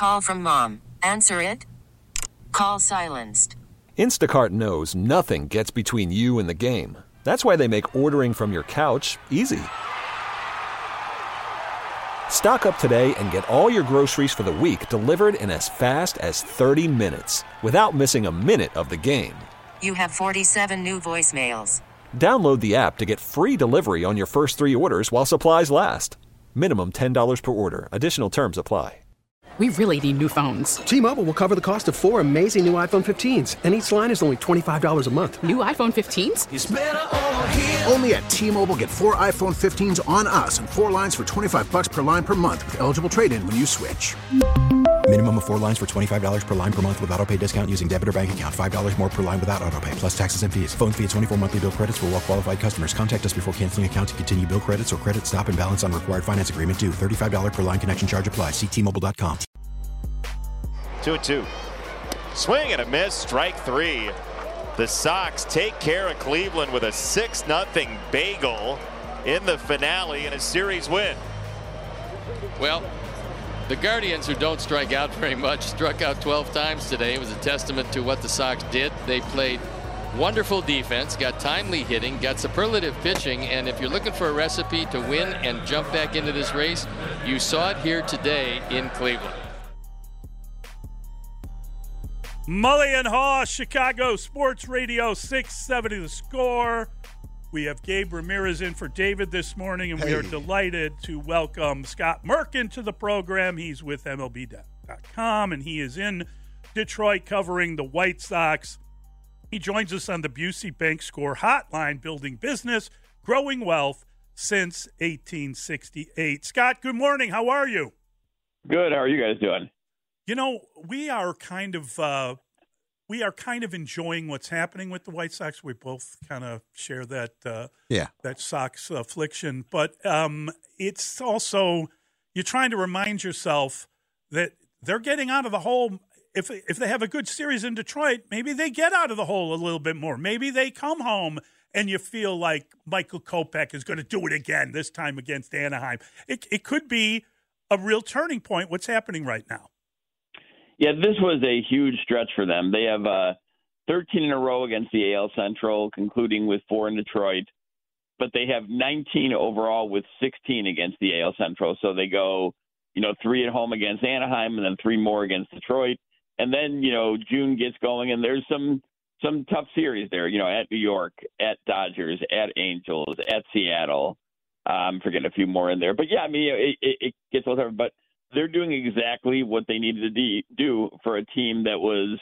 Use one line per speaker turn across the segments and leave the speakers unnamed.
Call from mom. Answer it. Call silenced.
Instacart knows nothing gets between you and the game. That's why they make ordering from your couch easy. Stock up today and get all your groceries for the week delivered in as fast as 30 minutes without missing a minute of the game.
You have 47 new voicemails.
Download the app to get free delivery on your first 3 orders while supplies last. Minimum $10 per order. Additional terms apply.
We really need new phones.
T-Mobile will cover the cost of 4 amazing new iPhone 15s, and each line is only $25 a month.
New iPhone 15s?
It's better over here. Only at T-Mobile, get 4 iPhone 15s on us and 4 lines for $25 per line per month with eligible trade-in when you switch.
Minimum of 4 lines for $25 per line per month with autopay discount using debit or bank account. $5 more per line without autopay, plus taxes and fees. Phone fee at 24 monthly bill credits for well-qualified customers. Contact us before canceling account to continue bill credits or credit stop and balance on required finance agreement due. $35 per line connection charge applies. See T-Mobile.com.
2-2. Swing and a miss, strike 3. The Sox take care of Cleveland with a 6-0 bagel in the finale and a series win.
Well, the Guardians, who don't strike out very much, struck out 12 times today. It was a testament to what the Sox did. They played wonderful defense, got timely hitting, got superlative pitching, and if you're looking for a recipe to win and jump back into this race, you saw it here today in Cleveland.
Mully and Haw, Chicago Sports Radio 670 The Score. We have Gabe Ramirez in for David this morning, and we are delighted to welcome Scott Merkin to the program. He's with MLB.com, and he is in Detroit covering the White Sox. He joins us on the Busey Bank Score Hotline, building business, growing wealth since 1868. Scott, good morning. How are you?
Good. How are you guys doing?
You know, we are kind of enjoying what's happening with the White Sox. We both kind of share that that Sox affliction, but it's also you're trying to remind yourself that they're getting out of the hole. If they have a good series in Detroit, maybe they get out of the hole a little bit more. Maybe they come home and you feel like Michael Kopech is going to do it again, this time against Anaheim. It could be a real turning point, what's happening right now.
Yeah, this was a huge stretch for them. They have 13 in a row against the AL Central, concluding with 4 in Detroit. But they have 19 overall with 16 against the AL Central. So they go, 3 at home against Anaheim and then 3 more against Detroit. And then, June gets going and there's some tough series there, at New York, at Dodgers, at Angels, at Seattle. I'm forgetting a few more in there. But, yeah, I mean, it gets whatever. But they're doing exactly what they needed to do for a team that was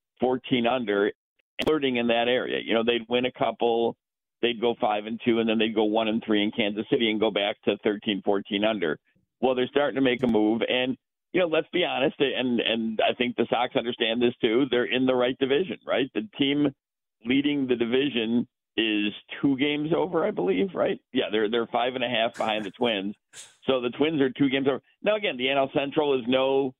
14 under and flirting in that area. They'd win a couple, they'd go 5-2, and then they'd go 1-3 in Kansas City and go back to 13, 14 under. Well, they're starting to make a move. And, let's be honest, and I think the Sox understand this too, they're in the right division, right? The team leading the division is 2 games over, I believe, right? Yeah, they're 5.5 behind the Twins. So the Twins are 2 games over. Now, again, the NL Central is no,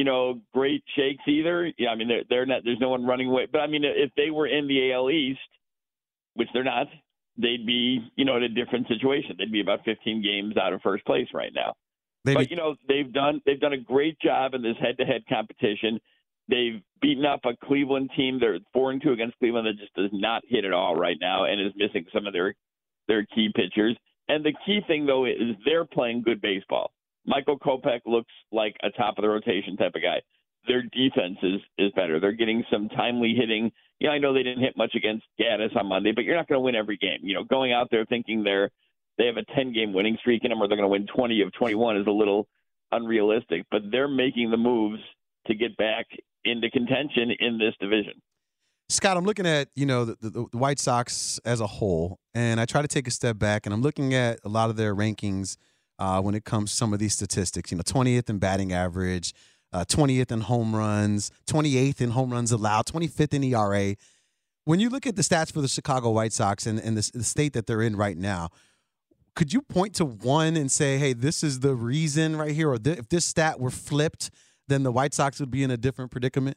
great shakes either. Yeah, I mean, they're not. There's no one running away. But I mean, if they were in the AL East, which they're not, they'd be, in a different situation. They'd be about 15 games out of first place right now. But they've done a great job in this head-to-head competition. They've beaten up a Cleveland team. They're 4-2 against Cleveland that just does not hit at all right now and is missing some of their key pitchers. And the key thing, though, is they're playing good baseball. Michael Kopech looks like a top-of-the-rotation type of guy. Their defense is better. They're getting some timely hitting. I know they didn't hit much against Gaddis on Monday, but you're not going to win every game. Going out there thinking they have a 10-game winning streak in them or they're going to win 20 of 21 is a little unrealistic. But they're making the moves to get back into contention in this division.
Scott, I'm looking at, the White Sox as a whole, and I try to take a step back, and I'm looking at a lot of their rankings when it comes to some of these statistics. 20th in batting average, 20th in home runs, 28th in home runs allowed, 25th in ERA. When you look at the stats for the Chicago White Sox and the state that they're in right now, could you point to one and say, hey, this is the reason right here, or if this stat were flipped, then the White Sox would be in a different predicament?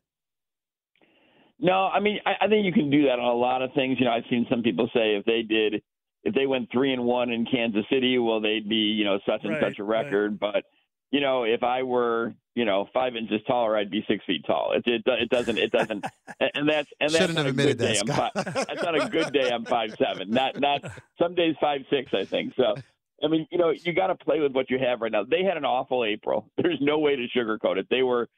No, I mean, I think you can do that on a lot of things. I've seen some people say if they went 3-1 in Kansas City, well, they'd be, such and such a record. Right. But if I were, 5 inches taller, I'd be 6 feet tall. It doesn't, and that's
Shouldn't have admitted that, Scott.
That's not a good day. I'm 5'7". Not some days 5'6", I think. So, I mean, you got to play with what you have right now. They had an awful April. There's no way to sugarcoat it. They were,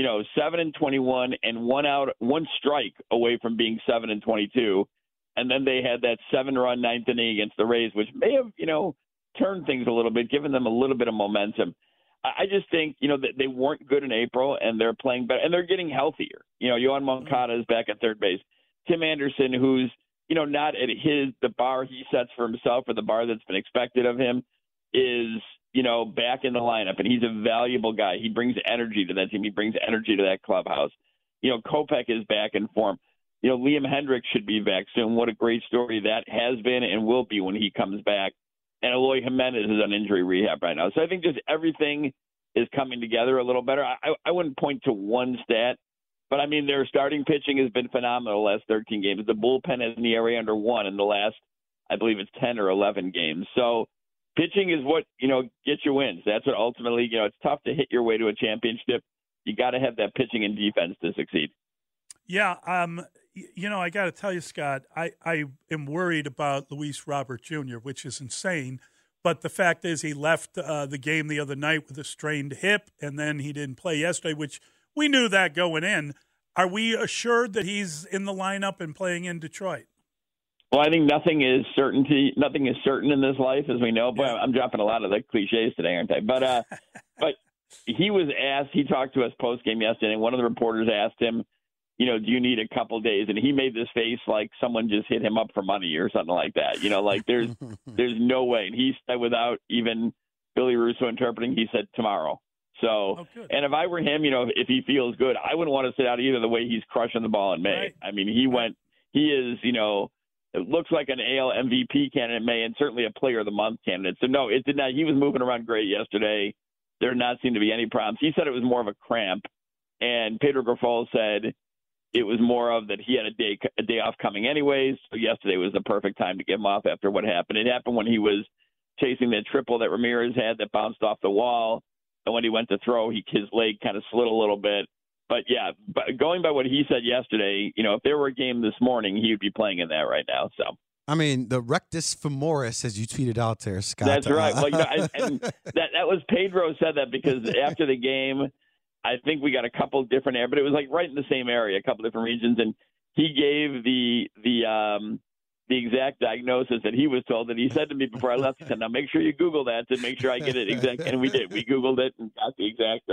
7-21 and one strike away from being 7-22. And then they had that 7-run ninth inning against the Rays, which may have, turned things a little bit, given them a little bit of momentum. I just think, that they weren't good in April, and they're playing better, and they're getting healthier. Yohan Moncada is back at third base. Tim Anderson, who's, not at the bar he sets for himself or the bar that's been expected of him, is, back in the lineup, and he's a valuable guy. He brings energy to that team. He brings energy to that clubhouse. Kopech is back in form. Liam Hendriks should be back soon. What a great story that has been and will be when he comes back. And Eloy Jimenez is on injury rehab right now. So I think just everything is coming together a little better. I wouldn't point to one stat, but, I mean, their starting pitching has been phenomenal the last 13 games. The bullpen has an ERA under 1 in the last, I believe it's 10 or 11 games. So pitching is what, gets you wins. That's what ultimately, it's tough to hit your way to a championship. You got to have that pitching and defense to succeed.
Yeah, I got to tell you, Scott, I am worried about Luis Robert Jr., which is insane. But the fact is he left the game the other night with a strained hip, and then he didn't play yesterday, which we knew that going in. Are we assured that he's in the lineup and playing in Detroit?
Well, I think nothing is certain in this life, as we know. Boy, I'm dropping a lot of the cliches today, aren't I? But but he was asked, he talked to us post-game yesterday, and one of the reporters asked him, do you need a couple days? And he made this face like someone just hit him up for money or something like that. Like there's no way. And he said, without even Billy Russo interpreting, he said tomorrow. So, and if I were him, if he feels good, I wouldn't want to sit out either the way he's crushing the ball in May. Right. I mean, he is, it looks like an AL MVP candidate in May and certainly a player of the month candidate. So no, it did not. He was moving around great yesterday. There did not seem to be any problems. He said it was more of a cramp. And Pedro Grifol said it was more of that he had a day off coming anyways. So yesterday was the perfect time to get him off after what happened. It happened when he was chasing that triple that Ramirez had that bounced off the wall. And when he went to throw, his leg kind of slid a little bit. But, yeah, going by what he said yesterday, if there were a game this morning, he would be playing in that right now. So,
I mean, the rectus femoris, as you tweeted out there, Scott.
That's right. Well, and that was Pedro said that because after the game, I think we got a couple different areas, but it was like right in the same area, a couple different regions. And he gave the exact diagnosis that he was told. And he said to me before I left, he said, now make sure you Google that to make sure I get it exact. And we did. We Googled it and got the exact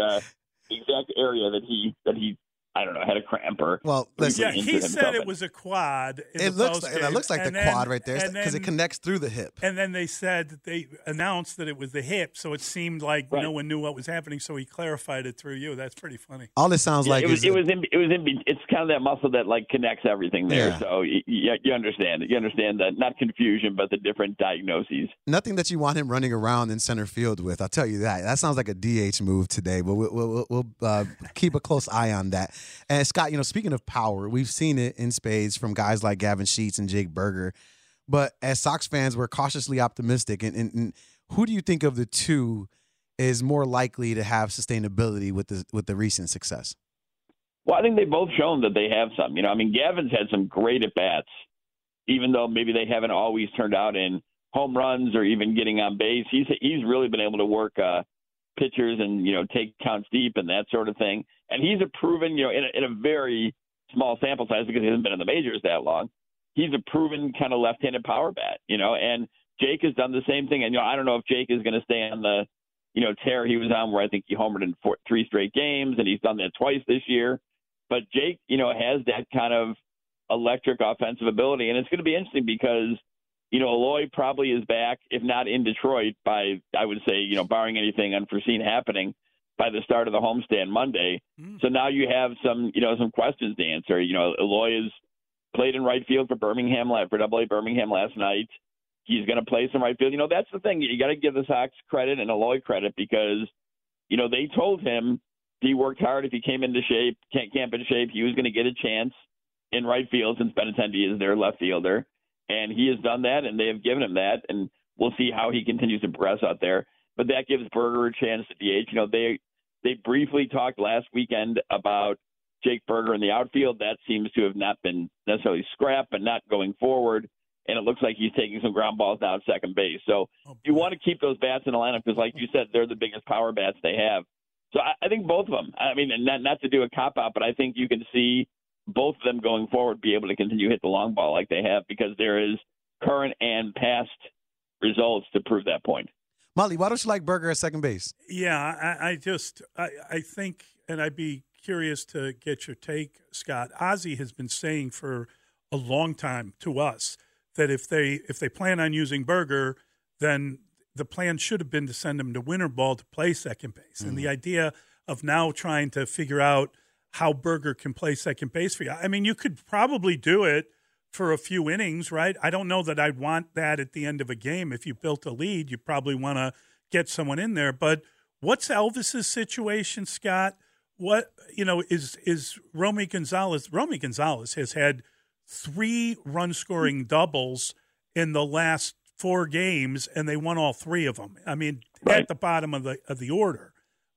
area that he I don't know, had a cramp or.
Well, listen,
he said it was a quad.
It looks like the quad right there because it connects through the hip.
And then they said that they announced that it was the hip, so it seemed like no one knew what was happening. So he clarified it through you. That's pretty funny.
All this sounds like
it's kind of that muscle that like connects everything there. Yeah. So you understand it. You understand that, not confusion, but the different diagnoses.
Nothing that you want him running around in center field with. I'll tell you that. That sounds like a DH move today, but we'll keep a close eye on that. And Scott, speaking of power, we've seen it in spades from guys like Gavin Sheets and Jake Burger. But as Sox fans, we're cautiously optimistic. And who do you think of the two is more likely to have sustainability with the recent success?
Well, I think they've both shown that they have some. Gavin's had some great at-bats, even though maybe they haven't always turned out in home runs or even getting on base. He's really been able to work pitchers and, take counts deep and that sort of thing. And he's a proven, in a very small sample size because he hasn't been in the majors that long, he's a proven kind of left-handed power bat, and Jake has done the same thing. And, I don't know if Jake is going to stay on the, tear he was on where I think he homered in 3 straight games, and he's done that twice this year. But Jake, has that kind of electric offensive ability. And it's going to be interesting because, Eloy probably is back, if not in Detroit, by, I would say, barring anything unforeseen happening, by the start of the homestand Monday. So now you have some questions to answer. Eloy has played in right field for AA Birmingham last night. He's going to play some right field. That's the thing. You got to give the Sox credit and Eloy credit because, they told him he worked hard. If he came into shape, camp in shape, he was going to get a chance in right field since Benintendi is their left fielder. And he has done that, and they have given him that. And we'll see how he continues to progress out there. but that gives Berger a chance to DH. They briefly talked last weekend about Jake Berger in the outfield. That seems to have not been necessarily scrapped, but not going forward. And it looks like he's taking some ground balls now at second base. So you want to keep those bats in the lineup because, like you said, they're the biggest power bats they have. So I think both of them. I mean, not to do a cop-out, but I think you can see both of them going forward be able to continue to hit the long ball like they have because there is current and past results to prove that point.
Molly, why don't you like Berger at second base?
Yeah, I think, and I'd be curious to get your take, Scott. Ozzie has been saying for a long time to us that if they plan on using Berger, then the plan should have been to send him to winter ball to play second base. And the idea of now trying to figure out how Berger can play second base for you. I mean, you could probably do it for a few innings, right? I don't know that I'd want that at the end of a game. If you built a lead, you probably want to get someone in there. But what's Elvis's situation, Scott? What, is Romy Gonzalez? Romy Gonzalez has had 3 run-scoring doubles in the last 4 games, and they won all 3 of them. I mean, at the bottom of the order.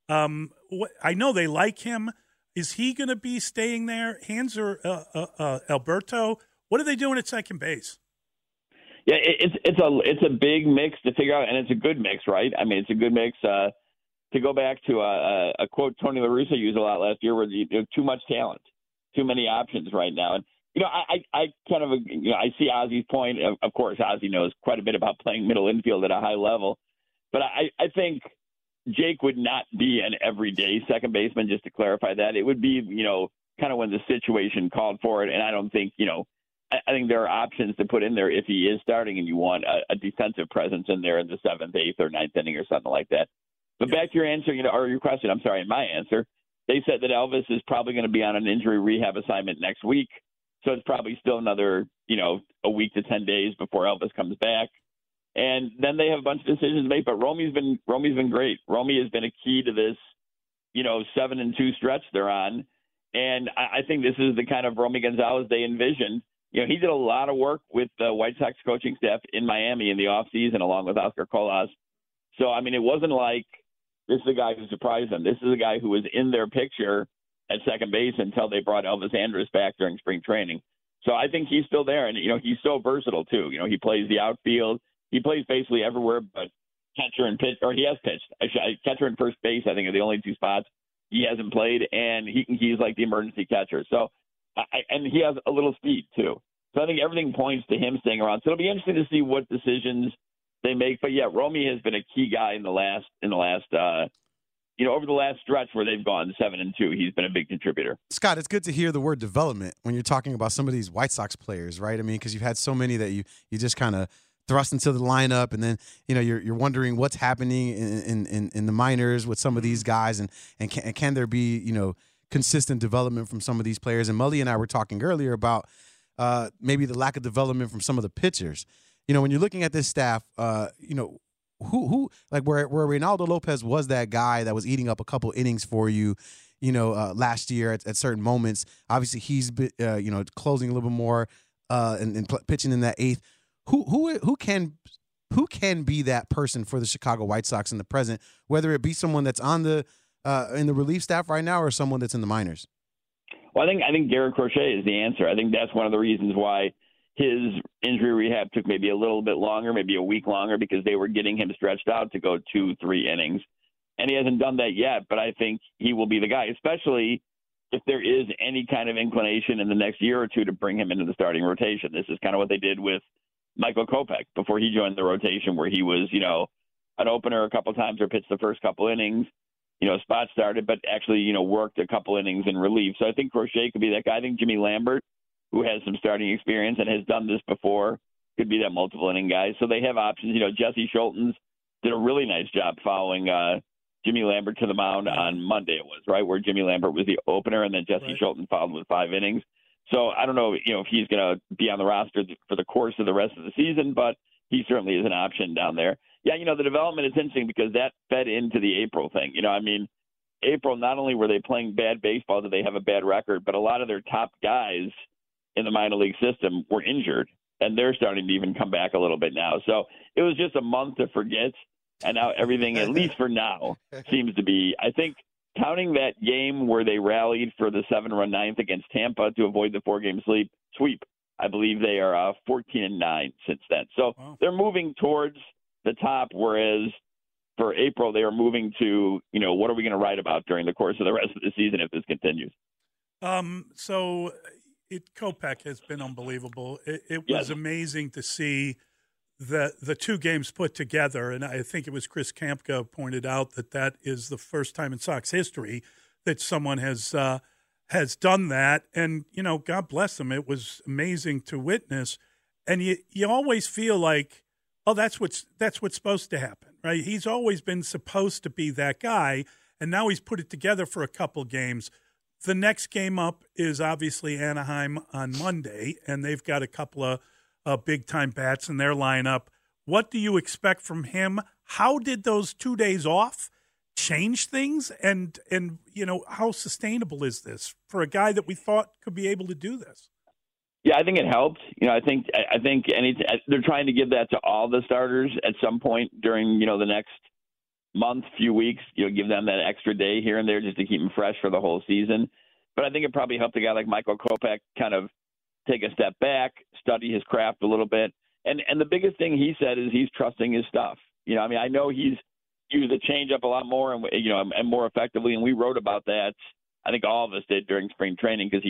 I know they like him. Is he going to be staying there? Hans or Alberto? What are they doing at second base?
Yeah, it's a big mix to figure out, and it's a good mix, right? I mean, it's a good mix. To go back to a quote Tony La Russa used a lot last year, where too much talent, too many options right now, and I kind of I see Ozzie's point. Of course, Ozzie knows quite a bit about playing middle infield at a high level, but I think Jake would not be an everyday second baseman. Just to clarify that, it would be kind of when the situation called for it, and I don't think I think there are options to put in there if he is starting and you want a defensive presence in there in the 7th, 8th, or 9th inning or something like that. But back to your answer, or your question, I'm sorry, my answer, they said that Elvis is probably going to be on an injury rehab assignment next week. So it's probably still another, a week to 10 days before Elvis comes back. And then they have a bunch of decisions to make, but Romy's been great. Romy has been a key to this, 7-2 stretch they're on. And I think this is the kind of Romy Gonzalez they envisioned. He did a lot of work with the White Sox coaching staff in Miami in the offseason along with Oscar Colas. So, I mean, it wasn't like this is a guy who surprised them. This is a guy who was in their picture at second base until they brought Elvis Andrus back during spring training. So I think he's still there. And, he's so versatile, too. He plays the outfield. He plays basically everywhere but catcher and pitch, or he has pitched. Catcher and first base, I think, are the only 2 spots he hasn't played. And he's like the emergency catcher. So, and he has a little speed, too. So I think everything points to him staying around. So it'll be interesting to see what decisions they make. But, yeah, Romy has been a key guy in the last over the last stretch where they've gone 7-2, he's been a big contributor.
Scott, it's good to hear the word development when you're talking about some of these White Sox players, right? I mean, because you've had so many that you just kind of thrust into the lineup, and then you're wondering what's happening in the minors with some of these guys, and can there be consistent development from some of these players? And Mully and I were talking earlier about maybe the lack of development from some of the pitchers. When you're looking at this staff, who like where Reynaldo Lopez was that guy that was eating up a couple innings for you, last year at certain moments. Obviously, he's been, closing a little bit more and pitching in that 8th. Who can be that person for the Chicago White Sox in the present, whether it be someone that's on the in the relief staff right now or someone that's in the minors?
Well, I think Garrett Crochet is the answer. I think that's one of the reasons why his injury rehab took maybe a little bit longer, maybe a week longer, because they were getting him stretched out to go 2-3 innings. And he hasn't done that yet, but I think he will be the guy, especially if there is any kind of inclination in the next year or two to bring him into the starting rotation. This is kind of what they did with Michael Kopech before he joined the rotation, where he was, an opener a couple times or pitched the first couple innings, spot started, but actually, worked a couple innings in relief. So I think Crochet could be that guy. I think Jimmy Lambert, who has some starting experience and has done this before, could be that multiple inning guy. So they have options. Jesse Schultens did a really nice job following Jimmy Lambert to the mound on Monday, it was, right, where Jimmy Lambert was the opener, and then Jesse Schultens followed with 5 innings. So I don't know, if he's going to be on the roster for the course of the rest of the season, but he certainly is an option down there. Yeah, the development is interesting because that fed into the April thing. April, not only were they playing bad baseball, did they have a bad record, but a lot of their top guys in the minor league system were injured, and they're starting to even come back a little bit now. So it was just a month to forget And now everything, at least for now, seems to be, I think, counting that game where they rallied for the 7-run ninth against Tampa to avoid the 4-game sweep, I believe they are 14-9 since then. So they're moving towards the top, whereas for April they are moving to, what are we going to write about during the course of the rest of the season if this continues?
Kopech has been unbelievable. It was amazing to see the two games put together, and I think it was Chris Kampka pointed out that is the first time in Sox history that someone has done that. And God bless him, it was amazing to witness. And you always feel like, oh, that's what's supposed to happen, right? He's always been supposed to be that guy, and now he's put it together for a couple games. The next game up is obviously Anaheim on Monday, and they've got a couple of big-time bats in their lineup. What do you expect from him? How did those 2 days off change things? And how sustainable is this for a guy that we thought could be able to do this?
Yeah, I think it helped. I think they're trying to give that to all the starters at some point during, the next month, few weeks, give them that extra day here and there just to keep them fresh for the whole season. But I think it probably helped a guy like Michael Kopech kind of take a step back, study his craft a little bit. And the biggest thing he said is he's trusting his stuff. I know he's used the changeup a lot more and more effectively. And we wrote about that. I think all of us did during spring training because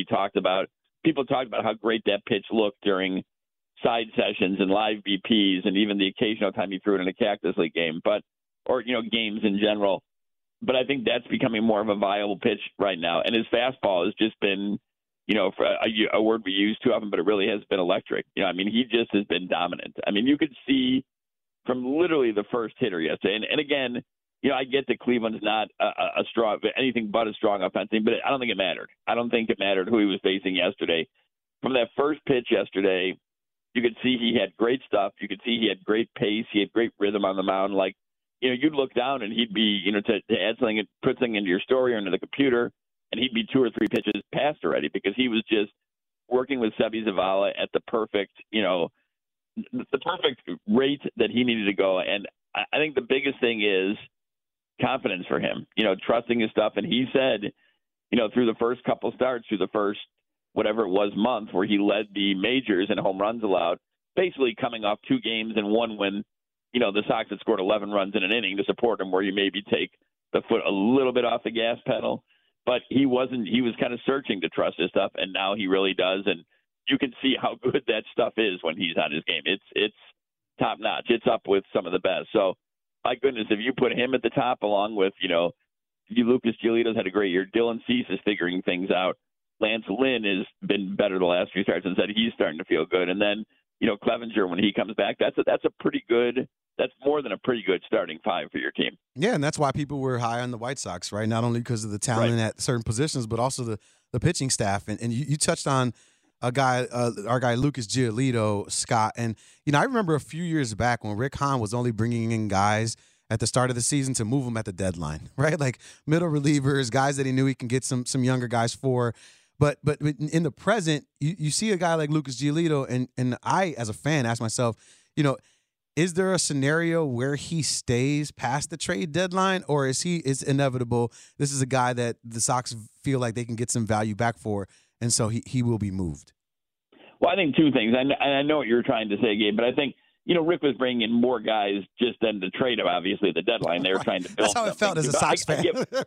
people talked about how great that pitch looked during side sessions and live BPs and even the occasional time he threw it in a Cactus League game, or games in general. But I think that's becoming more of a viable pitch right now. And his fastball has just been, for a word we use too often, but it really has been electric. He just has been dominant. You could see from literally the first hitter yesterday. And again, I get that Cleveland's not a strong, anything but a strong offense team, but I don't think it mattered. I don't think it mattered who he was facing yesterday. From that first pitch yesterday, you could see he had great stuff. You could see he had great pace. He had great rhythm on the mound. You'd look down and he'd be, to add something and put something into your story or into the computer, and he'd be 2 or 3 pitches past already because he was just working with Seby Zavala at the perfect, the perfect rate that he needed to go. And I think the biggest thing is confidence for him, trusting his stuff. And he said, through the first couple starts, through the first, whatever it was, month where he led the majors in home runs allowed, basically coming off 2 games and one when, the Sox had scored 11 runs in an inning to support him, where you maybe take the foot a little bit off the gas pedal. But he was kind of searching to trust his stuff, and now he really does. And you can see how good that stuff is when he's on his game. It's top notch. It's up with some of the best. So, my goodness, if you put him at the top along with, Lucas Giolito's had a great year. Dylan Cease is figuring things out. Lance Lynn has been better the last few starts and said he's starting to feel good. And then, Clevenger, when he comes back, that's more than a pretty good starting 5 for your team.
Yeah, and that's why people were high on the White Sox, right? Not only because of the talent at certain positions, but also the pitching staff. And you touched on our guy Lucas Giolito, Scott. And, I remember a few years back when Rick Hahn was only bringing in guys at the start of the season to move them at the deadline, right? Like middle relievers, guys that he knew he can get some younger guys for. But in the present, you see a guy like Lucas Giolito, and I, as a fan, ask myself, is there a scenario where he stays past the trade deadline, or is it's inevitable? This is a guy that the Sox feel like they can get some value back for, and so he will be moved.
Well, I think 2 things. I know what you're trying to say, Gabe, but I think, Rick was bringing in more guys just than to trade them, obviously, at the deadline. They were trying to build
That's how it felt as a Sox fan.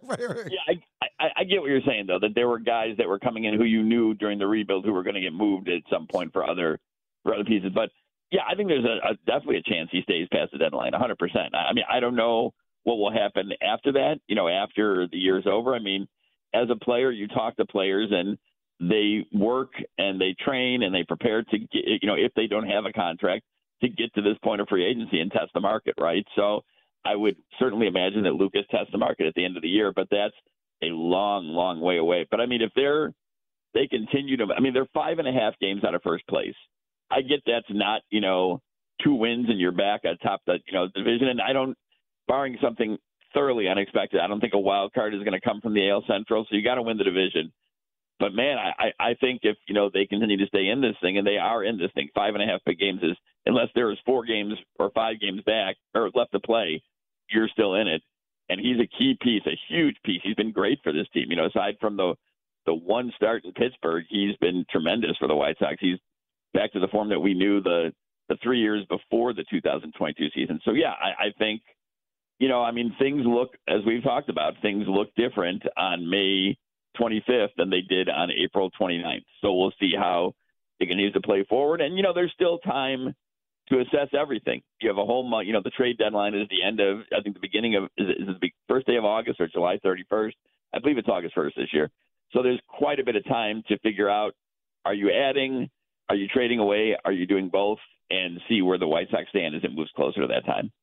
I get what you're saying, though, that there were guys that were coming in who you knew during the rebuild who were going to get moved at some point for other pieces. But, yeah, I think there's definitely a chance he stays past the deadline, 100%. I don't know what will happen after that, after the year's over. As a player, you talk to players and they work and they train and they prepare to get, if they don't have a contract, to get to this point of free agency and test the market, right? So I would certainly imagine that Lucas tests the market at the end of the year, but that's a long, long way away. But if they continue to, they're 5.5 games out of first place. I get that's not, 2 wins and you're back atop the, division. And barring something thoroughly unexpected, I don't think a wild card is going to come from the AL Central. So you got to win the division. But man, I think if, they continue to stay in this thing, and they are in this thing, 5.5 big games is, unless there is 4 games or 5 games back or left to play, you're still in it. And he's a key piece, a huge piece. He's been great for this team. Aside from the one start in Pittsburgh, he's been tremendous for the White Sox. He's back to the form that we knew the 3 years before the 2022 season. So, yeah, I think, things look, as we've talked about, things look different on May 25th than they did on April 29th. So we'll see how it continues to play forward. And, there's still time to assess everything. You have a whole month, the trade deadline is the end of, I think the beginning of, is it the first day of August or July 31st? I believe it's August 1st this year. So there's quite a bit of time to figure out, are you adding, are you trading away, are you doing both, and see where the White Sox stand as it moves closer to that time.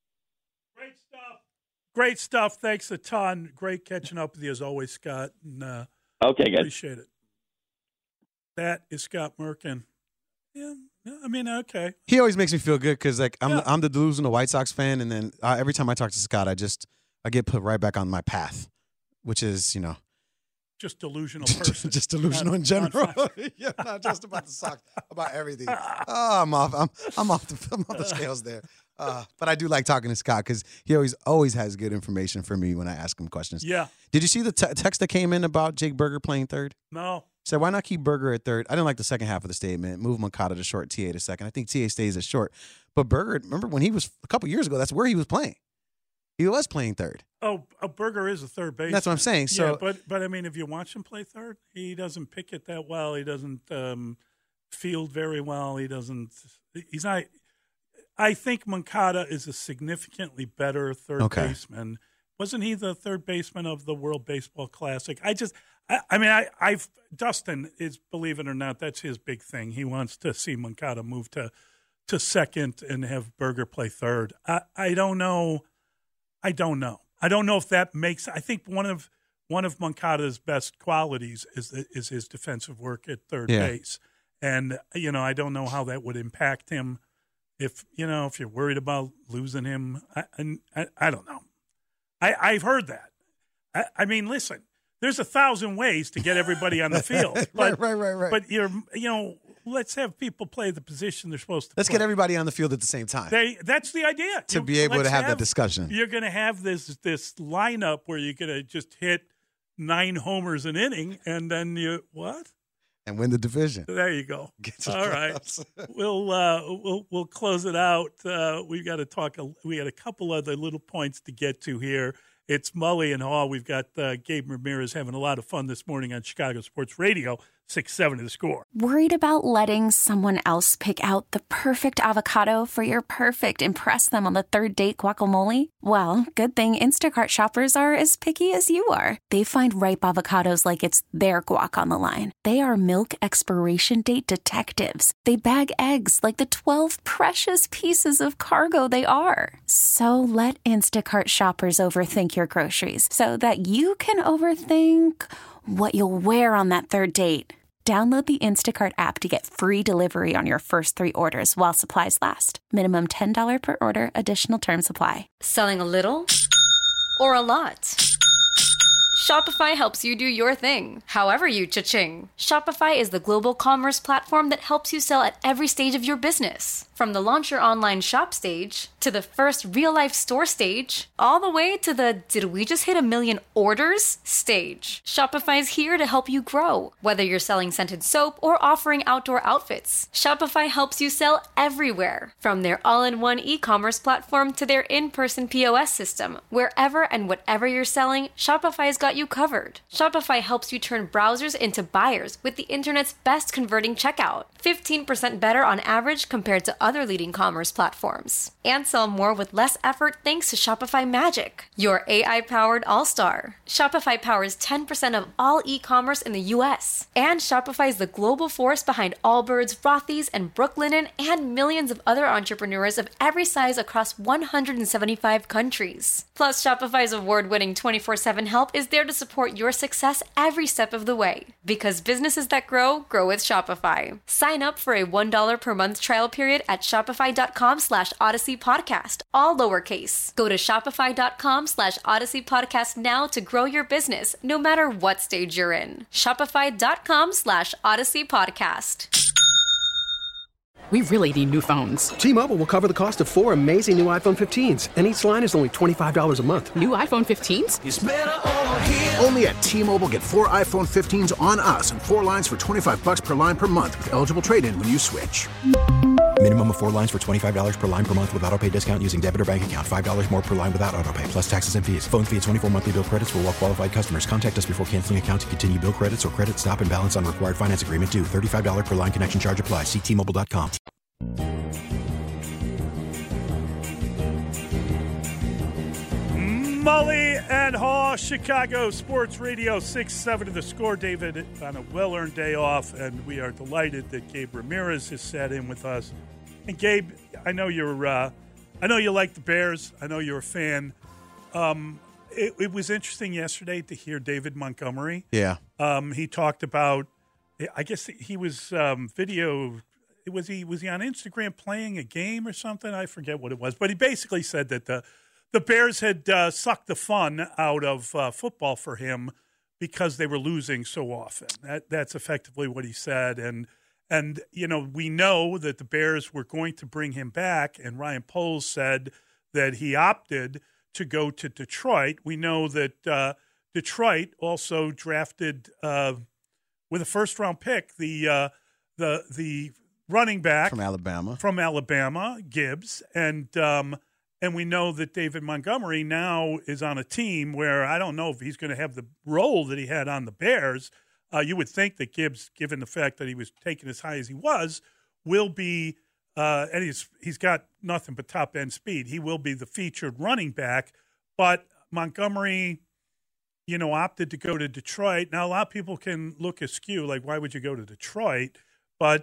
Great stuff. Thanks a ton. Great catching up with you as always, Scott. And,
okay, guys.
Appreciate it. That is Scott Merkin. Yeah, okay.
He always makes me feel good because I'm the delusional White Sox fan, and then every time I talk to Scott, I get put right back on my path, which is
just delusional person.
Just delusional in general. Yeah, not just about the Sox, about everything. Oh, I'm off the scales there. But I do like talking to Scott because he always has good information for me when I ask him questions.
Yeah.
Did you see the text that came in about Jake Burger playing third?
No.
Said, why not keep Burger at third? I didn't like the second half of the statement. Move Moncada to short, TA to second. I think TA stays at short. But Burger, remember when he was a couple years ago, that's where he was playing. He was playing third.
Oh, Burger is a third baseman.
That's what I'm saying. So,
yeah, but if you watch him play third, he doesn't pick it that well. He doesn't field very well. He's not. I think Moncada is a significantly better third baseman. Wasn't he the third baseman of the World Baseball Classic? Dustin is, believe it or not, that's his big thing. He wants to see Moncada move to second and have Burger play third. I don't know. I don't know if that makes. I think one of Moncada's best qualities is his defensive work at third base, and I don't know how that would impact him. If you're worried about losing him, I don't know. I've heard that. Listen, there's 1,000 ways to get everybody on the field. But,
right.
But let's have people play the position they're supposed to.
Let's get everybody on the field at the same time.
That's the idea.
To be able to have that discussion.
You're going to have this lineup where you're going to just hit 9 homers an inning, and then
and win the division.
There you go. All right, we'll close it out. We've got to talk. We had a couple other little points to get to here. It's Mully and Haw. We've got Gabe Ramirez having a lot of fun this morning on Chicago Sports Radio, 670 The Score.
Worried about letting someone else pick out the perfect avocado for your perfect impress them on the third date guacamole? Well, good thing Instacart shoppers are as picky as you are. They find ripe avocados like it's their guac on the line. They are milk expiration date detectives. They bag eggs like the 12 precious pieces of cargo they are. So let Instacart shoppers overthink your groceries so that you can overthink what you'll wear on that third date. Download the Instacart app to get free delivery on your first 3 orders while supplies last. Minimum $10 per order. Additional terms apply.
Selling a little or a lot? Shopify helps you do your thing, however you cha-ching. Shopify is the global commerce platform that helps you sell at every stage of your business. From the launch your online shop stage, to the first real-life store stage, all the way to the did we just hit 1 million orders stage. Shopify is here to help you grow. Whether you're selling scented soap or offering outdoor outfits, Shopify helps you sell everywhere. From their all-in-one e-commerce platform to their in-person POS system, wherever and whatever you're selling, Shopify's got you covered. Shopify helps you turn browsers into buyers with the internet's best converting checkout. 15% better on average compared to other leading commerce platforms. And sell more with less effort thanks to Shopify Magic, your AI-powered all-star. Shopify powers 10% of all e-commerce in the U.S. And Shopify is the global force behind Allbirds, Rothy's, and Brooklinen, and millions of other entrepreneurs of every size across 175 countries. Plus, Shopify's award-winning 24/7 help is there to support your success every step of the way. Because businesses that grow with Shopify. Sign up for a $1 per month trial period at shopify.com/Odyssey Podcast, all lowercase. Go to shopify.com/Odyssey Podcast now to grow your business, no matter what stage you're in. Shopify.com/Odyssey Podcast.
We really need new phones.
T-Mobile will cover the cost of 4 amazing new iPhone 15s, and each line is only $25 a month.
New iPhone 15s?
It's better over here. Only at T-Mobile, get 4 iPhone 15s on us and 4 lines for $25 per line per month with eligible trade-in when you switch.
Minimum of 4 lines for $25 per line per month with autopay discount using debit or bank account. $5 more per line without autopay, plus taxes and fees. Phone fee at 24 monthly bill credits for well-qualified customers. Contact us before canceling account to continue bill credits or credit stop and balance on required finance agreement due. $35 per line connection charge applies. See T-Mobile.com.
Mully and Haw, Chicago Sports Radio 670 The Score. David on a well-earned day off, and we are delighted that Gabe Ramirez has sat in with us. And Gabe, I know you like the Bears. I know you're a fan. It was interesting yesterday to hear David Montgomery.
Yeah.
He talked about, I guess he was video. Was he on Instagram playing a game or something? I forget what it was, but he basically said that the Bears had sucked the fun out of football for him because they were losing so often. That's effectively what he said. And we know that the Bears were going to bring him back, and Ryan Poles said that he opted to go to Detroit. We know that Detroit also drafted with a first-round pick the running back from Alabama, Gibbs, and we know that David Montgomery now is on a team where I don't know if he's going to have the role that he had on the Bears. You would think that Gibbs, given the fact that he was taken as high as he was, will be, and he's got nothing but top-end speed. He will be the featured running back. But Montgomery, opted to go to Detroit. Now, a lot of people can look askew, like, why would you go to Detroit? But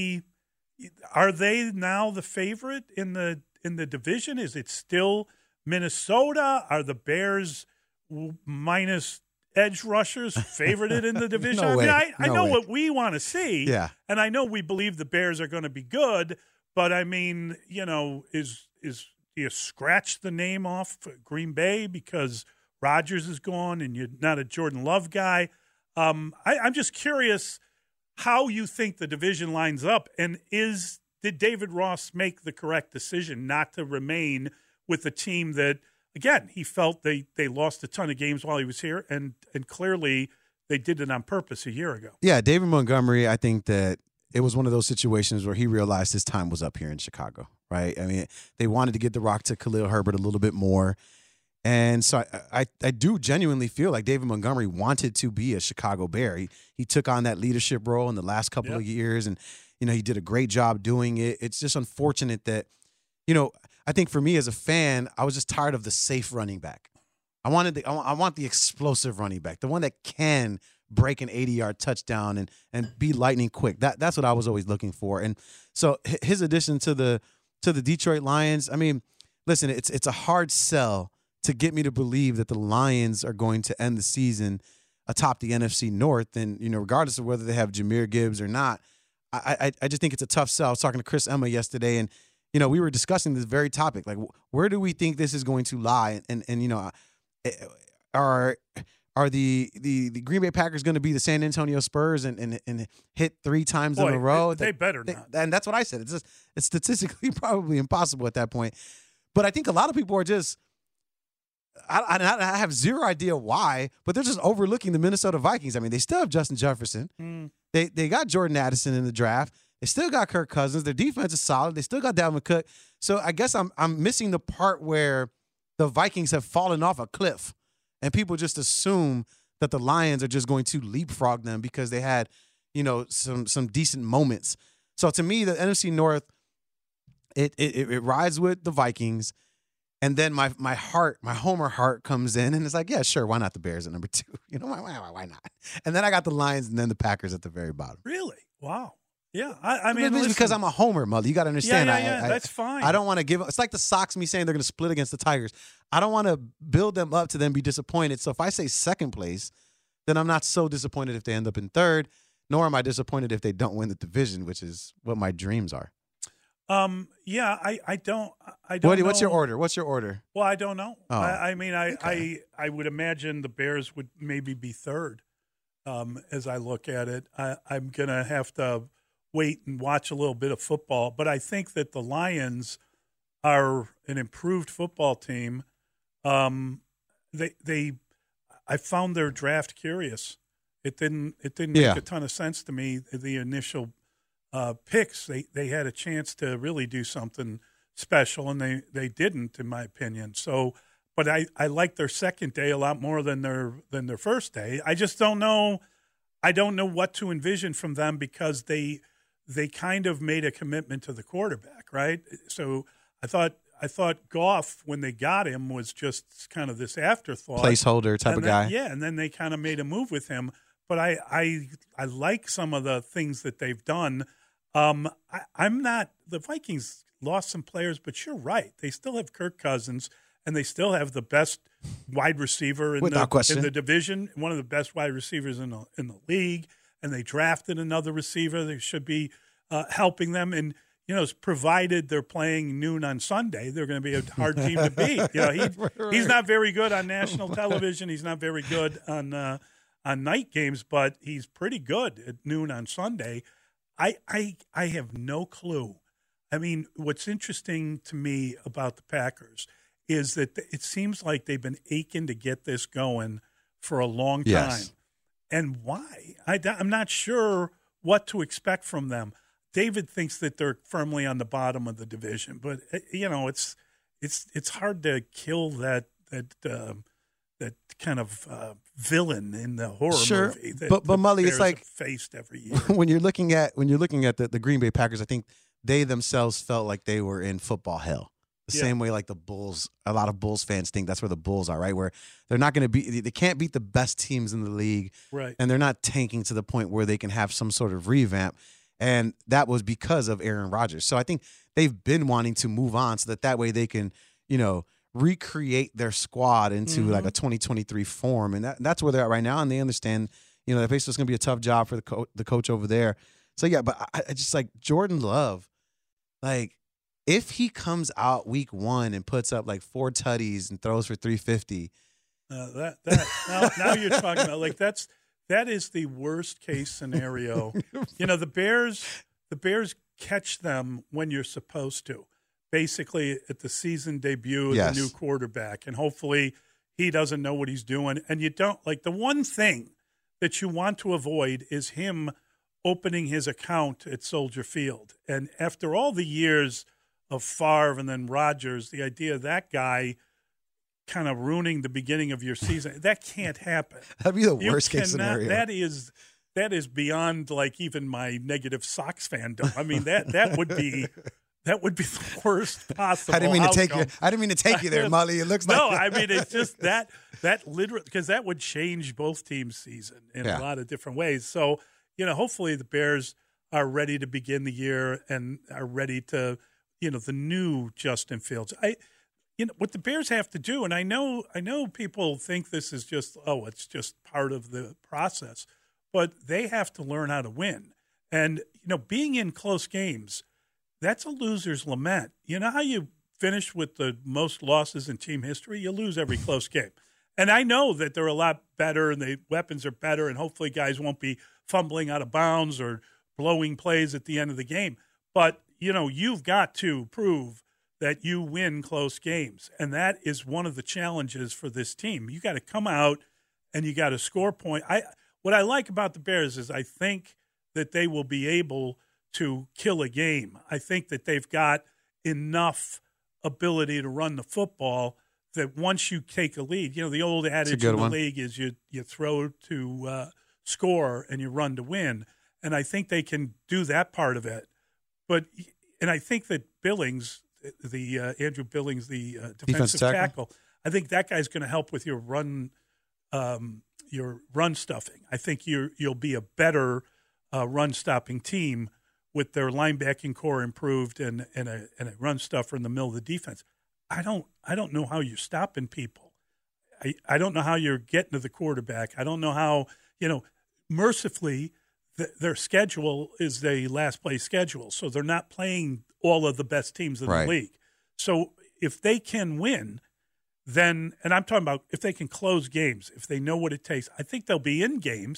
are they now the favorite in the division? Is it still Minnesota? Are the Bears minus edge rushers favorited in the division? I know what we want to see.
Yeah.
And I know we believe the Bears are going to be good, but I mean, do you scratch the name off Green Bay because Rodgers is gone and you're not a Jordan Love guy? I'm just curious how you think the division lines up, and did David Ross make the correct decision not to remain with the team that, again, he felt they lost a ton of games while he was here, and clearly they did it on purpose a year ago.
Yeah, David Montgomery, I think that it was one of those situations where he realized his time was up here in Chicago, right? I mean, they wanted to get the rock to Khalil Herbert a little bit more. And so I do genuinely feel like David Montgomery wanted to be a Chicago Bear. He took on that leadership role in the last couple of years, and he did a great job doing it. It's just unfortunate that, I think for me as a fan, I was just tired of the safe running back. I want the explosive running back, the one that can break an 80-yard touchdown and be lightning quick. That's what I was always looking for. And so his addition to the Detroit Lions, I mean, listen, it's a hard sell to get me to believe that the Lions are going to end the season atop the NFC North. And, regardless of whether they have Jahmyr Gibbs or not, I just think it's a tough sell. I was talking to Chris Emma yesterday, and, we were discussing this very topic. Like, where do we think this is going to lie? And are the Green Bay Packers going to be the San Antonio Spurs and hit 3 times in a row?
They better not.
And that's what I said. It's statistically probably impossible at that point. But I think a lot of people are just, I have zero idea why, but they're just overlooking the Minnesota Vikings. I mean, they still have Justin Jefferson. They got Jordan Addison in the draft. They still got Kirk Cousins. Their defense is solid. They still got Dalvin Cook. So I guess I'm missing the part where the Vikings have fallen off a cliff, and people just assume that the Lions are just going to leapfrog them because they had, some decent moments. So to me, the NFC North, it rides with the Vikings. And then my Homer heart comes in, and it's like, yeah, sure, why not the Bears at number 2? Why not? And then I got the Lions and then the Packers at the very bottom.
Really? Wow. Yeah. I mean,
it's because I'm a Homer, Mother. You got to understand.
Yeah, that's fine.
I don't want to give – it's like the Sox, me saying they're going to split against the Tigers. I don't want to build them up to then be disappointed. So if I say second place, then I'm not so disappointed if they end up in third, nor am I disappointed if they don't win the division, which is what my dreams are.
Yeah, I don't know.
What's your order?
Well, I don't know.
Oh,
I would imagine the Bears would maybe be third. As I look at it, I'm gonna have to wait and watch a little bit of football. But I think that the Lions are an improved football team. I found their draft curious. It didn't make a ton of sense to me. The initial picks, they had a chance to really do something special, and they didn't, in my opinion. So, but I like their second day a lot more than their first day. I just don't know. I don't know what to envision from them because they kind of made a commitment to the quarterback, right? So I thought Goff, when they got him, was just kind of this afterthought,
placeholder type of guy.
Yeah, and then they kind of made a move with him. But I like some of the things that they've done. I'm not – the Vikings lost some players, but you're right. They still have Kirk Cousins, and they still have the best wide receiver in the division, one of the best wide receivers in the league, and they drafted another receiver. They should be helping them. And, provided they're playing noon on Sunday, they're going to be a hard team to beat. He's not very good on national television. He's not very good on night games, but he's pretty good at noon on Sunday. I have no clue. I mean, what's interesting to me about the Packers is that it seems like they've been aching to get this going for a long time.
Yes.
And why? I'm not sure what to expect from them. David thinks that they're firmly on the bottom of the division, but it's hard to kill that kind of villain in the horror movie.
But Mully, it's like
faced every year.
when you're looking at the Green Bay Packers, I think they themselves felt like they were in football hell. The same way like the Bulls, a lot of Bulls fans think that's where the Bulls are, right? Where they're not going to they can't beat the best teams in the league,
right?
And they're not tanking to the point where they can have some sort of revamp. And that was because of Aaron Rodgers. So I think they've been wanting to move on so that way they can, recreate their squad into like a 2023 form. And that's where they're at right now. And they understand, that basically it's going to be a tough job for the coach over there. So, yeah, but I just like Jordan Love, like if he comes out week 1 and puts up like 4 tutties and throws for 350.
Now you're talking about like that is the worst case scenario. The Bears catch them when you're supposed to, basically at the season debut of the new quarterback, and hopefully he doesn't know what he's doing. And you don't like the one thing that you want to avoid is him opening his account at Soldier Field. And after all the years of Favre and then Rodgers, the idea of that guy kind of ruining the beginning of your season, that can't happen.
That'd be the worst case scenario.
That is beyond like even my negative Sox fandom. I mean that would be the worst possible.
I didn't mean to take you there, Molly. It looks like
no. I mean it's just that literally because that would change both teams' season in a lot of different ways. So hopefully the Bears are ready to begin the year and are ready to the new Justin Fields. What the Bears have to do, and I know people think this is just, it's just part of the process, but they have to learn how to win. And, being in close games, that's a loser's lament. You know how you finish with the most losses in team history? You lose every close game. And I know that they're a lot better and the weapons are better, and hopefully guys won't be fumbling out of bounds or blowing plays at the end of the game. But, you've got to prove that you win close games. And that is one of the challenges for this team. You got to come out and you got to score point. What I like about the Bears is I think that they will be able to kill a game. I think that they've got enough ability to run the football that once you take a lead, the old adage in the league is you throw to score and you run to win. And I think they can do that part of it. And I think that Billings, Andrew Billings, the defensive tackle, I think that guy's going to help with your run stuffing. I think you'll be a better run stopping team with their linebacking core improved and a run stuffer in the middle of the defense. I don't know how you're stopping people. I don't know how you're getting to the quarterback. I don't know how mercifully. Their schedule is the last place schedule, so they're not playing all of the best teams in the league. So if they can win, then, and I'm talking about if they can close games, if they know what it takes, I think they'll be in games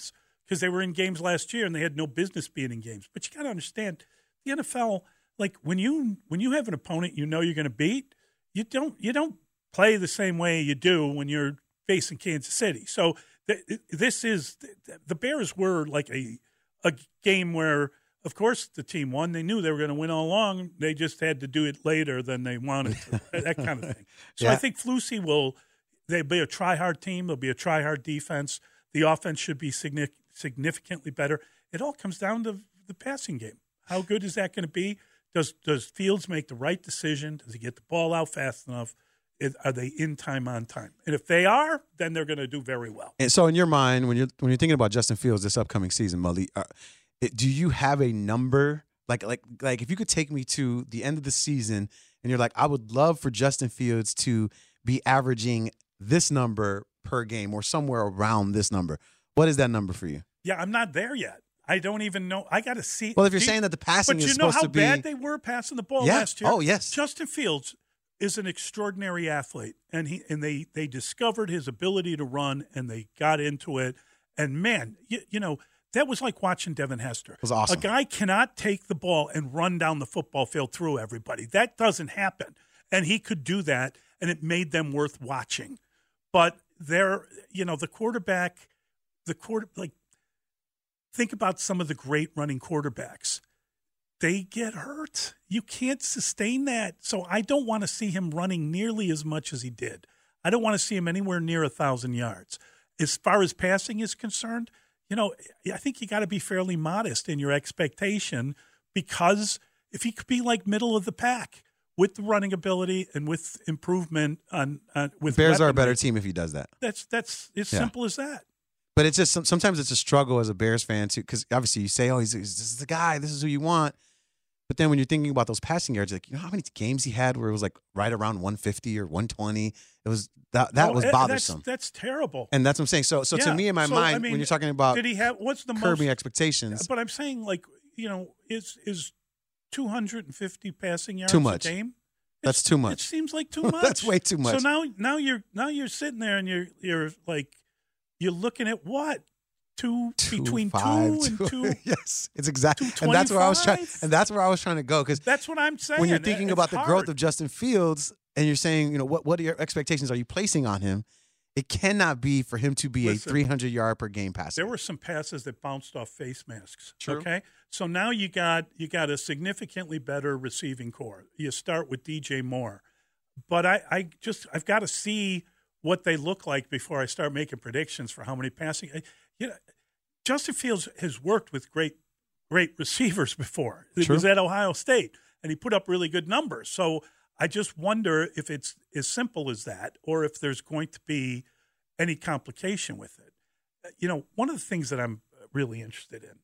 because they were in games last year and they had no business being in games. But you got to understand, the NFL, like when you have an opponent you know you're going to beat, you don't play the same way you do when you're facing Kansas City. So the Bears were like a game where, of course, the team won. They knew they were going to win all along. They just had to do it later than they wanted to, that kind of thing. So I think Flusy they'll be a try-hard team. They'll be a try-hard defense. The offense should be significantly better. It all comes down to the passing game. How good is that going to be? Does Fields make the right decision? Does he get the ball out fast enough? Are they in time on time? And if they are, then they're going to do very well.
And so in your mind, when you're thinking about Justin Fields this upcoming season, Mully, do you have a number? Like if you could take me to the end of the season and you're like, I would love for Justin Fields to be averaging this number per game or somewhere around this number. What is that number for you?
Yeah, I'm not there yet. I don't even know. I got to see.
Well, if you're saying that the passing is supposed to be.
But you know how bad they were passing the ball last year?
Oh, yes.
Justin Fields is an extraordinary athlete, and they discovered his ability to run, and they got into it. And, man, you know, that was like watching Devin Hester.
It was awesome.
A guy cannot take the ball and run down the football field through everybody. That doesn't happen. And he could do that, and it made them worth watching. But the quarterback, think about some of the great running quarterbacks. They get hurt. You can't sustain that. So I don't want to see him running nearly as much as he did. I don't want to see him anywhere near 1,000 yards. As far as passing is concerned, you know, I think you got to be fairly modest in your expectation, because if he could be like middle of the pack with the running ability and with improvement with
Bears are a better team if he does that.
That's as simple as that.
But it's just sometimes it's a struggle as a Bears fan too, because obviously you say, "Oh, this is the guy. This is who you want." But then when you're thinking about those passing yards, like, you know how many games he had where it was like right around 150 or 120. It was that was bothersome.
That's terrible.
And that's what I'm saying. So to me in my mind, I mean, when you're talking about
what's the
curbing expectations?
But I'm saying, like, you know, is 250 passing yards
too much.
a game?
That's too much.
It seems like too much.
That's way too much.
So now you're sitting there and you're like, you're looking at what? Between 2 and 2.
Yes, it's exactly. And that's where I was trying. And that's where I was trying to go, because
that's what I'm saying.
When you're thinking about the growth of Justin Fields, and you're saying, you know, what are your expectations are you placing on him? It cannot be for him to be a 300-yard per game passer.
There were some passes that bounced off face masks.
True.
Okay, so now you got a significantly better receiving core. You start with DJ Moore, but I've got to see what they look like before I start making predictions for how many passing. You know, Justin Fields has worked with great receivers before. He was at Ohio State, and he put up really good numbers. So I just wonder if it's as simple as that, or if there's going to be any complication with it. You know, one of the things that I'm really interested in,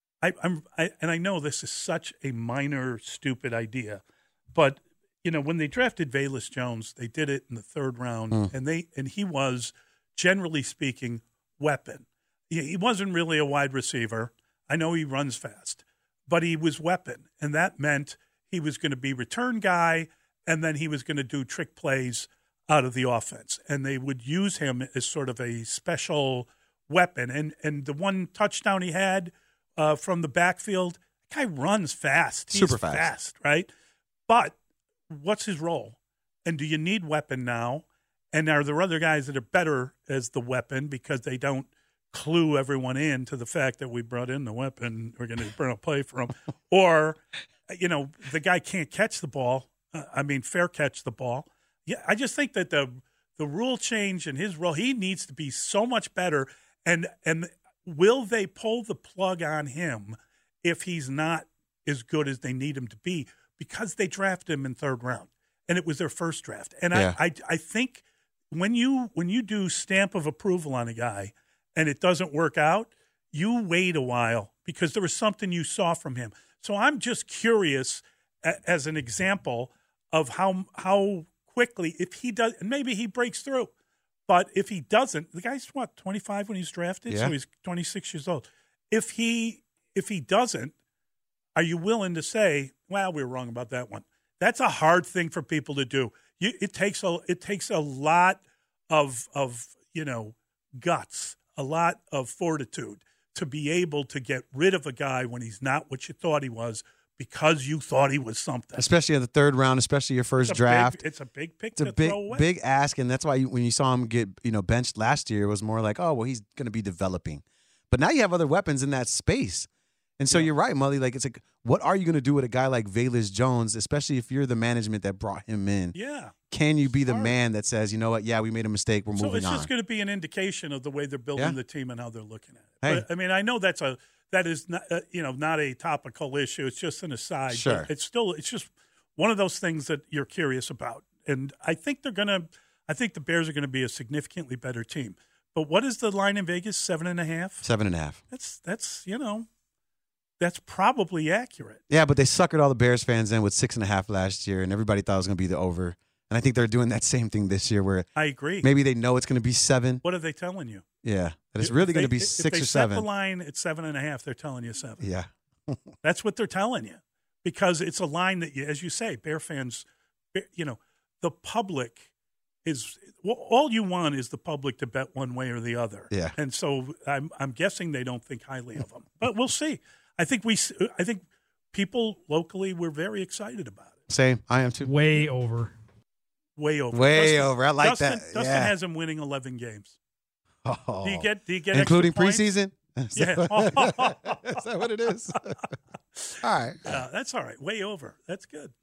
I know this is such a minor, stupid idea, but you know, when they drafted Velus Jones, they did it in the 3rd round, and he was, generally speaking, weapon. He wasn't really a wide receiver. I know he runs fast, but he was weapon, and that meant he was going to be return guy, and then he was going to do trick plays out of the offense, and they would use him as sort of a special weapon. And the one touchdown he had from the backfield, the guy runs fast. He's
super fast,
right? But what's his role? And do you need weapon now? And are there other guys that are better as the weapon because they don't clue everyone in to the fact that we brought in the weapon, we're going to run a play for him? Or, you know, the guy can't catch the ball. Fair catch the ball. Yeah, I just think that the rule change and his role, he needs to be so much better. And will they pull the plug on him if he's not as good as they need him to be? Because they drafted him in 3rd round, and it was their first draft. And I think when you do stamp of approval on a guy and it doesn't work out, you wait a while because there was something you saw from him. So I'm just curious, as an example of how quickly, if he does, and maybe he breaks through, but if he doesn't, the guy's 25 when he's drafted, so he's 26 years old. If he doesn't, are you willing to say, well, we were wrong about that one? That's a hard thing for people to do. It takes a lot of guts, a lot of fortitude to be able to get rid of a guy when he's not what you thought he was because you thought he was something.
Especially in the third round, especially your first draft.
It's a big pick
to throw away. Big ask, and that's why when you saw him get benched last year, it was more like, oh, well, he's going to be developing. But now you have other weapons in that space. And so you're right, Mully. Like, it's like, what are you going to do with a guy like Velus Jones, especially if you're the management that brought him in?
Yeah.
Can you be the man that says, you know what, yeah, we made a mistake, we're moving on?
So it's just going to be an indication of the way they're building the team and how they're looking at it.
Hey.
But, I mean, I know that is not, not a topical issue. It's just an aside.
Sure.
But it's just one of those things that you're curious about. And I think the Bears are going to be a significantly better team. But what is the line in Vegas? 7.5?
7.5.
That's probably accurate.
Yeah, but they suckered all the Bears fans in with 6.5 last year, and everybody thought it was going to be the over. And I think they're doing that same thing this year where
I agree.
Maybe they know it's going to be 7.
What are they telling you?
Yeah, that it's really going to be 6 or 7.
If they set the line at 7.5, they're telling you 7.
Yeah.
That's what they're telling you because it's a line that, as you say, Bear fans, the public is all you want is the public to bet one way or the other.
Yeah.
And so I'm guessing they don't think highly of them, but we'll see. I think people locally were very excited about it.
Same. I am too.
Way over.
Way over. I like that.
Dustin has him winning 11 games.
Oh.
Do you get
including
extra
preseason?
Yeah.
Is that what it is? All right.
That's all right. Way over. That's good.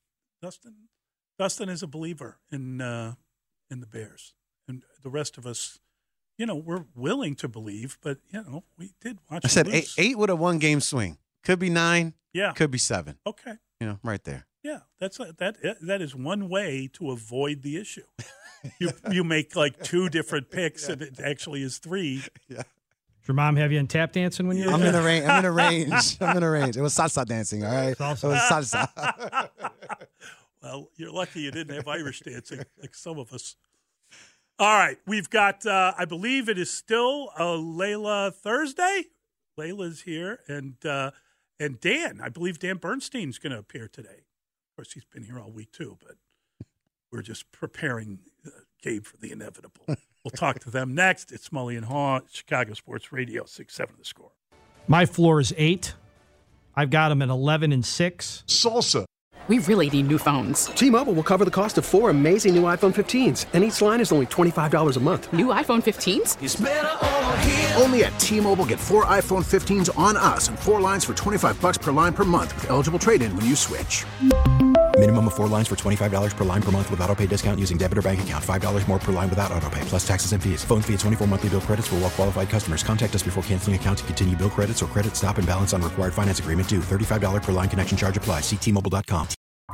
Dustin is a believer in the Bears, and the rest of us, we're willing to believe, but we did watch.
I said
lose.
8 with a 1-game swing. Could be 9.
Yeah.
Could be 7.
Okay.
Right there.
Yeah, that is one way to avoid the issue. You make like 2 different picks, and it actually is 3.
Yeah.
Did your mom have you in tap dancing when you were
I'm in a range. I'm in a range. It was salsa dancing, all right?
Salsa.
It was salsa.
Well, you're lucky you didn't have Irish dancing like some of us. All right, we've got, I believe it is still a Layla Thursday. Layla's here, and Dan, I believe Dan Bernstein's going to appear today. Of course, he's been here all week too, but we're just preparing Gabe for the inevitable. We'll talk to them next. It's Mully and Haw, Chicago Sports Radio, 6-7 The Score.
My floor is 8. I've got them at 11 and 6.
Salsa.
We really need new phones.
T-Mobile will cover the cost of 4 amazing new iPhone 15s, and each line is only $25 a month.
New iPhone 15s?
It's better over here. Only at T-Mobile, get 4 iPhone 15s on us and 4 lines for $25 per line per month with eligible trade-in when you switch.
Minimum of 4 lines for $25 per line per month with autopay discount using debit or bank account. $5 more per line without autopay, plus taxes and fees. Phone fee at 24 monthly bill credits for well-qualified customers. Contact us before canceling account to continue bill credits or credit stop and balance on required finance agreement due. $35 per line connection charge applies. See T-Mobile.com.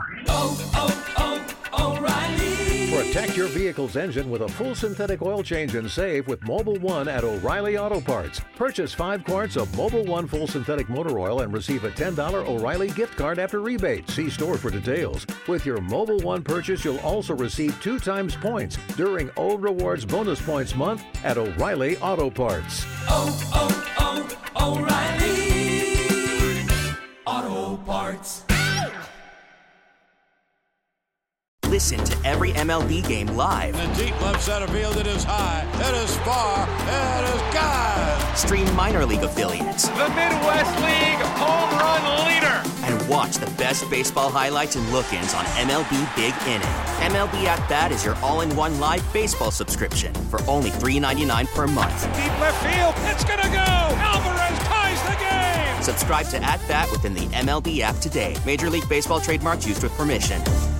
O'Reilly. Protect your vehicle's engine with a full synthetic oil change and save with Mobil 1 at O'Reilly Auto Parts. Purchase 5 quarts of Mobil 1 full synthetic motor oil and receive a $10 O'Reilly gift card after rebate. See store for details. With your Mobil 1 purchase, you'll also receive 2 times points during O Rewards Bonus Points Month at O'Reilly Auto Parts.
O'Reilly Auto Parts.
Listen to every MLB game live.
In the deep left center field, it is high, it is far, it is gone.
Stream minor league affiliates.
The Midwest League home run leader.
And watch the best baseball highlights and look-ins on MLB Big Inning. MLB At Bat is your all-in-one live baseball subscription for only $3.99 per month.
Deep left field, it's gonna go. Alvarez ties the game.
Subscribe to At Bat within the MLB app today. Major League Baseball trademarks used with permission.